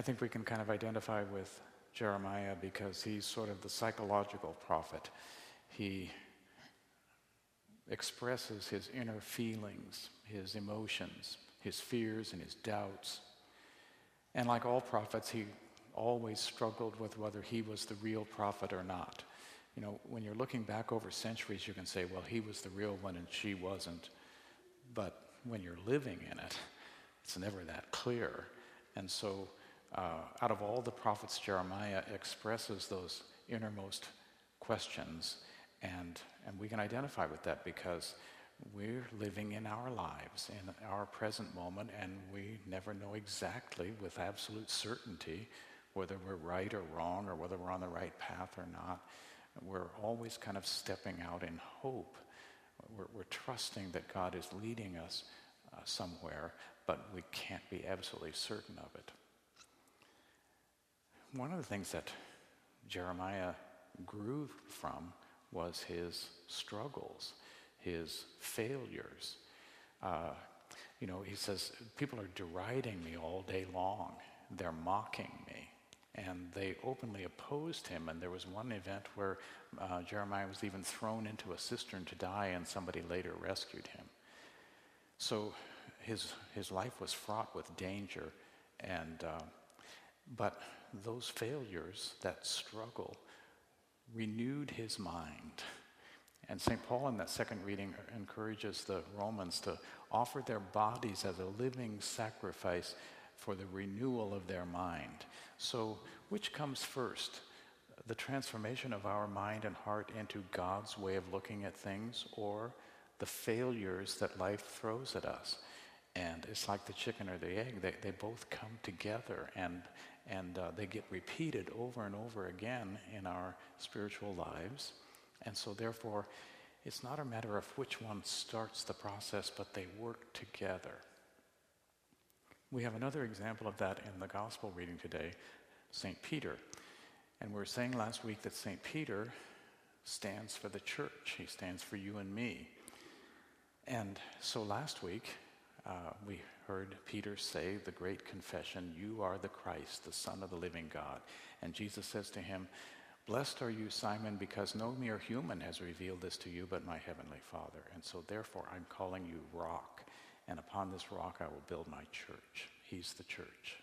I think we can kind of identify with Jeremiah because he's sort of the psychological prophet. He expresses his inner feelings, his emotions, his fears and his doubts. And like all prophets, he always struggled with whether he was the real prophet or not. You know, when you're looking back over centuries, you can say, well, he was the real one and she wasn't. But when you're living in it, it's never that clear. And so out of all the prophets, Jeremiah expresses those innermost questions. And we can identify with that because we're living in our lives, in our present moment, and we never know exactly with absolute certainty whether we're right or wrong or whether we're on the right path or not. We're always kind of stepping out in hope. We're trusting that God is leading us somewhere, but we can't be absolutely certain of it. One of the things that Jeremiah grew from was his struggles, his failures. He says, people are deriding me all day long. They're mocking me. And they openly opposed him. And there was one event where Jeremiah was even thrown into a cistern to die, and somebody later rescued him. So his life was fraught with danger. But those failures, that struggle, renewed his mind. And St. Paul in that second reading encourages the Romans to offer their bodies as a living sacrifice for the renewal of their mind. So which comes first? The transformation of our mind and heart into God's way of looking at things, or the failures that life throws at us? And it's like the chicken or the egg. They both come together and they get repeated over and over again in our spiritual lives. And so therefore, it's not a matter of which one starts the process, but they work together. We have another example of that in the gospel reading today, St. Peter. And we were saying last week that St. Peter stands for the church. He stands for you and me. And so last week, we heard Peter say the great confession, "You are the Christ, the Son of the living God." And Jesus says to him, "Blessed are you, Simon, because no mere human has revealed this to you, but my heavenly Father. And so therefore I'm calling you rock. And upon this rock I will build my church." He's the church.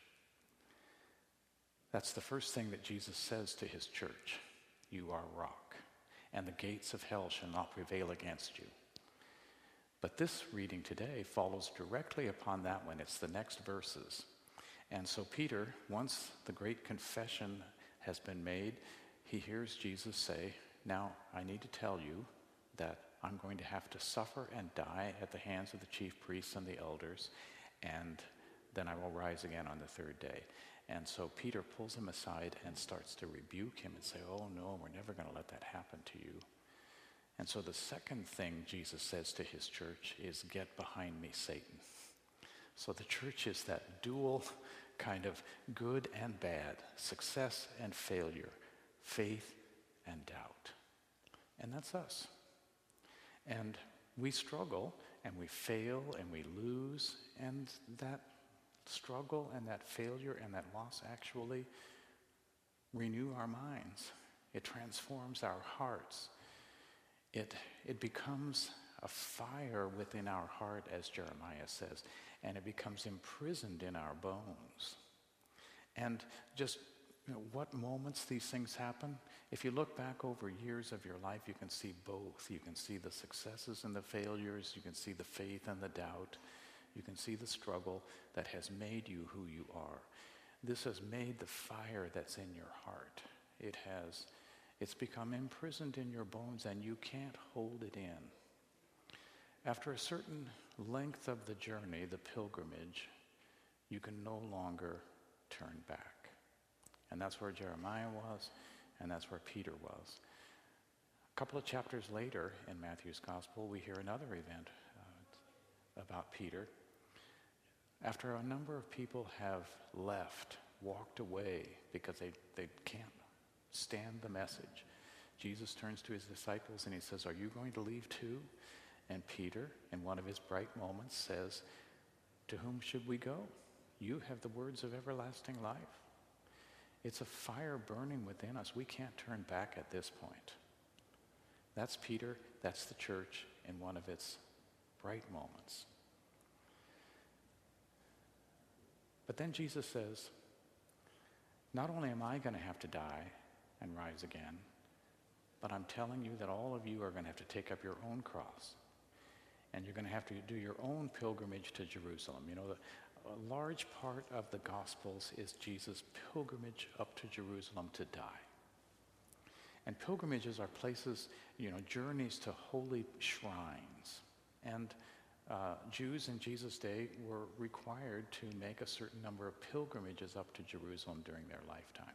That's the first thing that Jesus says to his church. You are rock, and the gates of hell shall not prevail against you. But this reading today follows directly upon that one. It's the next verses. And so Peter, once the great confession has been made, he hears Jesus say, "Now I need to tell you that I'm going to have to suffer and die at the hands of the chief priests and the elders, and then I will rise again on the third day." And so Peter pulls him aside and starts to rebuke him and say, "Oh no, we're never going to let that happen to you." And so the second thing Jesus says to his church is, "Get behind me, Satan." So the church is that dual kind of good and bad, success and failure, faith and doubt. And that's us. And we struggle and we fail and we lose, and that struggle and that failure and that loss actually renew our minds. It transforms our hearts. It becomes a fire within our heart, as Jeremiah says, and it becomes imprisoned in our bones. And just what moments these things happen? If you look back over years of your life, you can see both. You can see the successes and the failures. You can see the faith and the doubt. You can see the struggle that has made you who you are. This has made the fire that's in your heart. It's become imprisoned in your bones, and you can't hold it in. After a certain length of the journey, the pilgrimage, you can no longer turn back. And that's where Jeremiah was, and that's where Peter was. A couple of chapters later in Matthew's Gospel, we hear another event about Peter. After a number of people have left, walked away because they can't stand the message, Jesus turns to his disciples and he says, "Are you going to leave too?" And Peter, in one of his bright moments, says, "To whom should we go? You have the words of everlasting life. It's a fire burning within us. We can't turn back at this point. That's Peter, that's the church in one of its bright moments. But then Jesus says, not only am I going to have to die and rise again, but I'm telling you that all of you are going to have to take up your own cross. And you're going to have to do your own pilgrimage to Jerusalem. You know, a large part of the Gospels is Jesus' pilgrimage up to Jerusalem to die. And pilgrimages are places, journeys to holy shrines. And Jews in Jesus' day were required to make a certain number of pilgrimages up to Jerusalem during their lifetime.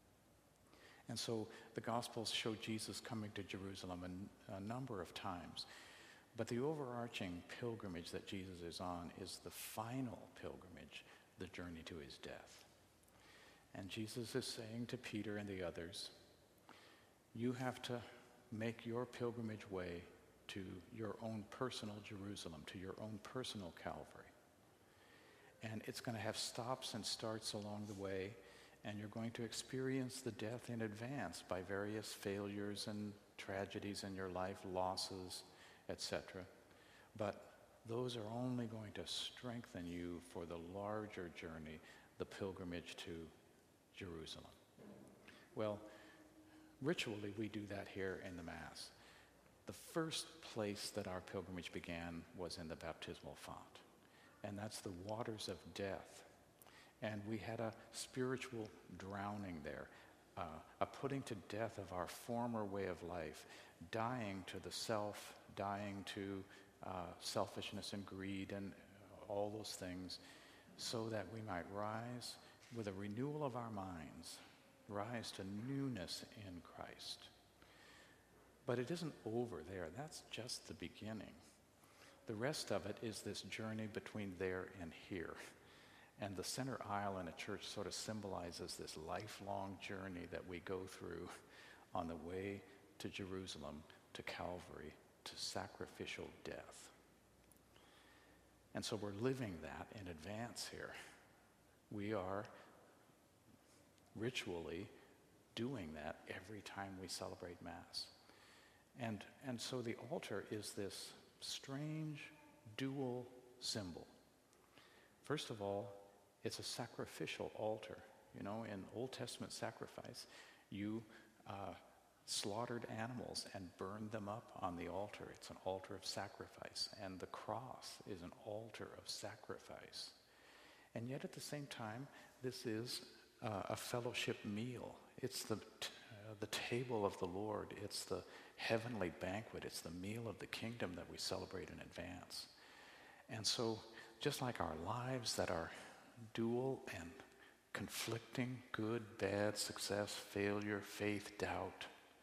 And so the Gospels show Jesus coming to Jerusalem a number of times. But the overarching pilgrimage that Jesus is on is the final pilgrimage, the journey to his death. And Jesus is saying to Peter and the others, you have to make your pilgrimage way to your own personal Jerusalem, to your own personal Calvary. And it's going to have stops and starts along the way, and you're going to experience the death in advance by various failures and tragedies in your life, losses, etc. But those are only going to strengthen you for the larger journey, the pilgrimage to Jerusalem. Well, ritually we do that here in the Mass. The first place that our pilgrimage began was in the baptismal font, and that's the waters of death. And we had a spiritual drowning there, a putting to death of our former way of life, dying to the self, dying to selfishness and greed and all those things, so that we might rise with a renewal of our minds, rise to newness in Christ. But it isn't over there. That's just the beginning. The rest of it is this journey between there and here. And the center aisle in a church sort of symbolizes this lifelong journey that we go through on the way to Jerusalem, to Calvary, to sacrificial death. And so we're living that in advance here. We are ritually doing that every time we celebrate Mass. And so the altar is this strange dual symbol. First of all, it's a sacrificial altar. In Old Testament sacrifice, you slaughtered animals and burned them up on the altar. It's an altar of sacrifice. And the cross is an altar of sacrifice. And yet at the same time, this is a fellowship meal. It's the table of the Lord. It's the heavenly banquet. It's the meal of the kingdom that we celebrate in advance. And so just like our lives that are dual and conflicting, good, bad, success, failure, faith, doubt,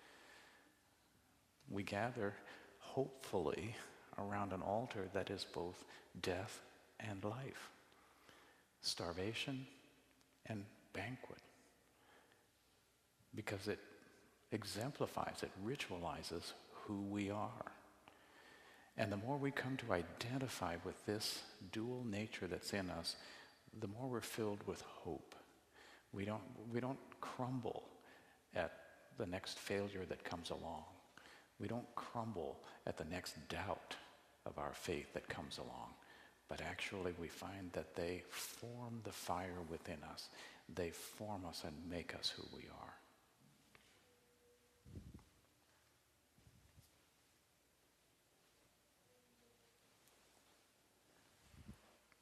we gather hopefully around an altar that is both death and life, starvation and banquet, because it exemplifies, it ritualizes who we are. And the more we come to identify with this dual nature that's in us, the more we're filled with hope. We don't crumble at the next failure that comes along. We don't crumble at the next doubt of our faith that comes along. But actually we find that they form the fire within us. They form us and make us who we are.